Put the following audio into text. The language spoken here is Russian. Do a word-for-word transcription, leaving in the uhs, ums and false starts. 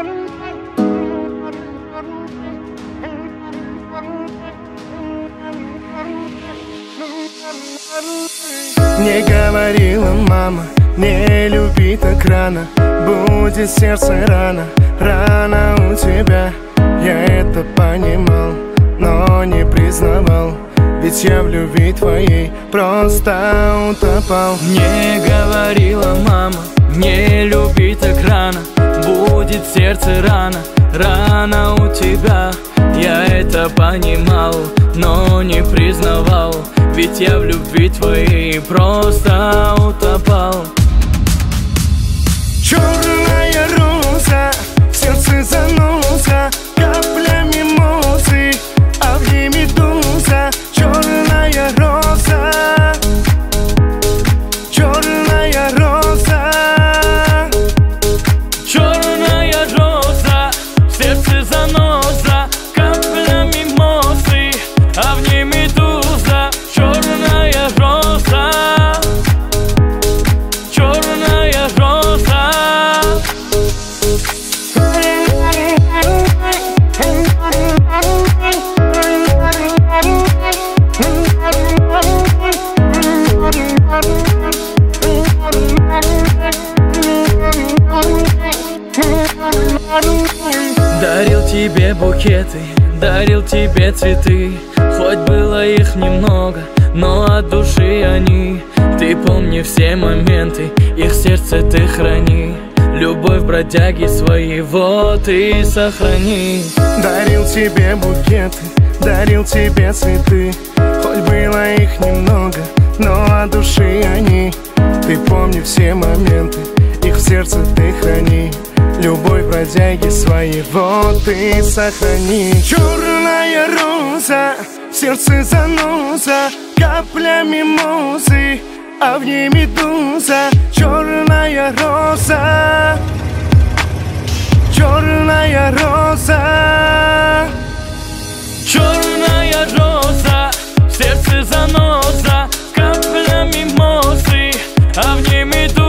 Мне говорила мама, не люби так рано, будет сердце рано, рано у тебя. Я это понимал, но не признавал, ведь я в любви твоей просто утопал. Мне говорила мама, не люби так рано, будет сердце рано, рано у тебя. Я это понимал, но не признавал, ведь я в любви твоей просто утопал. Черная роза, в сердце заноза, капля мимозы, а в ней медуза. Черная роза, черная роза, черная роза, в сердце заноза, капля мимозы, а в ней медуза. Черная роза, черная роза. Дарил тебе букеты, дарил тебе цветы, хоть было их немного, но от души они. Ты помни все моменты, их в сердце ты храни. Любовь бродяги своего ты сохрани. Дарил тебе букеты, дарил тебе цветы, хоть было их немного, но от души они. Ты помни все моменты, их в сердце ты храни. Любовь бродяги своего ты сохрани. Черная роза, в сердце заноза, капля мимозы, а в ней медуза. Черная роза, черная роза, черная роза, в сердце заноза, капля мимозы, а в ней медуза.